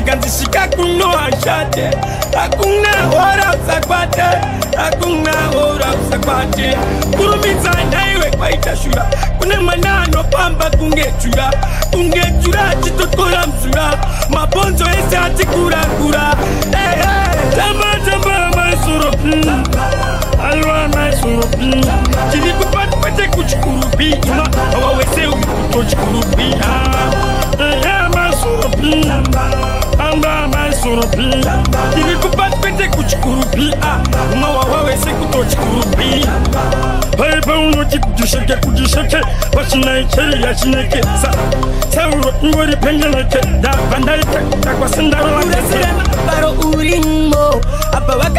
zikanzishika kuno ashate akuna hora usakwate akuna hora usakwate kurumidza naiwe kwaita shura kune mwana anopamba kungechura chitotora mzura mabonzo ese atikurakura tamba maisoro alwa maisoro chiri kupati kwete kuchikurubi ima awawese ukutochikurubi maisoro amba maisoro chiri kupati kwete kuchikurubi uma wawawese kutochikurubi paipa unoti kujisheke wachina icheri ya chineke sauro ngori pengeleke da bandaite takwasendaro lakese baro urimo apa